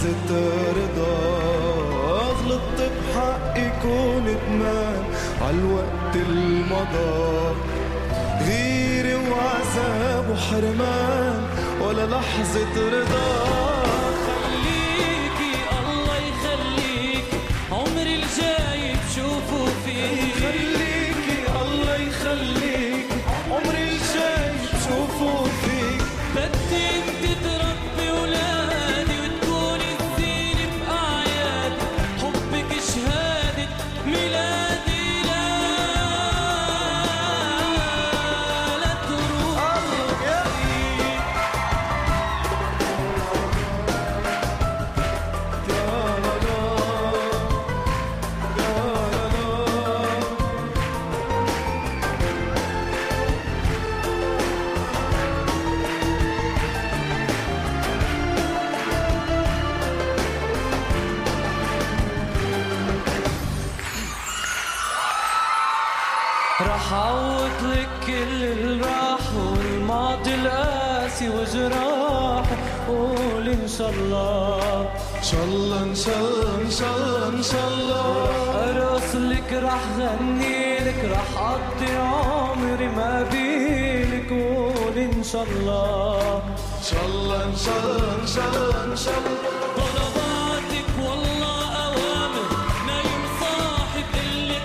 لحظة رضا. غلطت بحقي كون ندمان عالوقت المضى، غيرة وعذاب وحرمان ولا لحظة رضا. خليكي الله يخليكي عمري الجاي بشوفه فيك. خليكي الله يخليكي عمري الجاي بشوفه فيك. بدي انت تربي ولادي وتكوني الزينة بأعيادي، حبك شهادة ميلادي. لا تروحي رح عوض لك كل الراح والماضي القاسي وجراح. قول ان شاء الله إن شاء الله إن شاء الله إن شاء الله إن شاء الله. ارقص لك رح غني لك رح اقضي عمري ما بيلك. قول ان شاء الله إن شاء الله إن شاء الله إن شاء الله إن شاء الله. طلباتك والله اوامر، نايم صاحي بقلك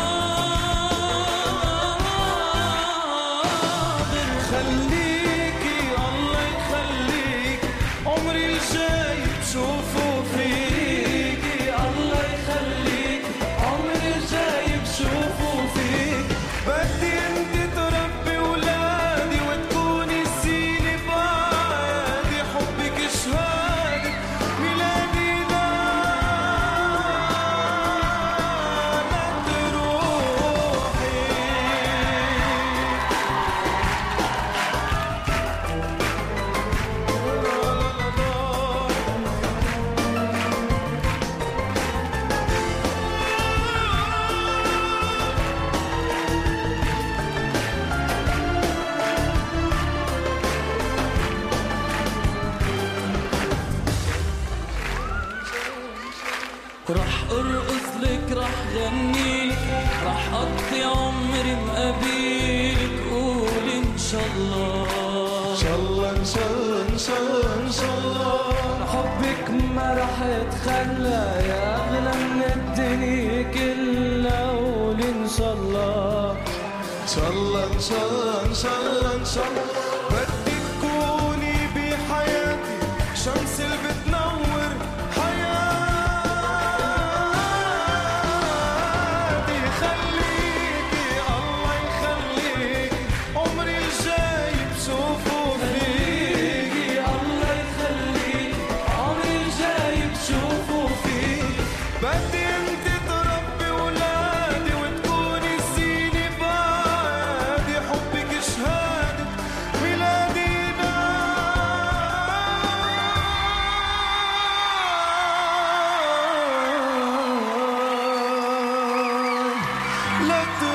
حاضر. خليكي الله يخليك عمري الجاي بشوفه فيك. الله يخليك عمري الجاي بشوفه فيك. بدي انت تربي ولادي وتكوني الزينة بعادي، حبك شهادة ميلادي. لا تروحي. رح ارقص لك رح غني لك رح اقضي عمري مقابلك. قول ان شاء الله إن شاء الله إن شاء الله إن شاء الله إن شاء الله. حبك ما رح يتخلى يا اغلى من الدنيا كلها. قول ان شاء الله إن شاء الله إن شاء الله إن شاء الله إن شاء الله. بدي تكوني بحياتي شمس اللي بتنور حياتي. خليكي الله يخليك عمري الجاي بشوفه فيك. الله يخليك عمري الجاي بشوفه فيك. بدي انت تربي ولادي وتكوني الزينة بعادي، حبك شهادة ميلادي. لا تروحي.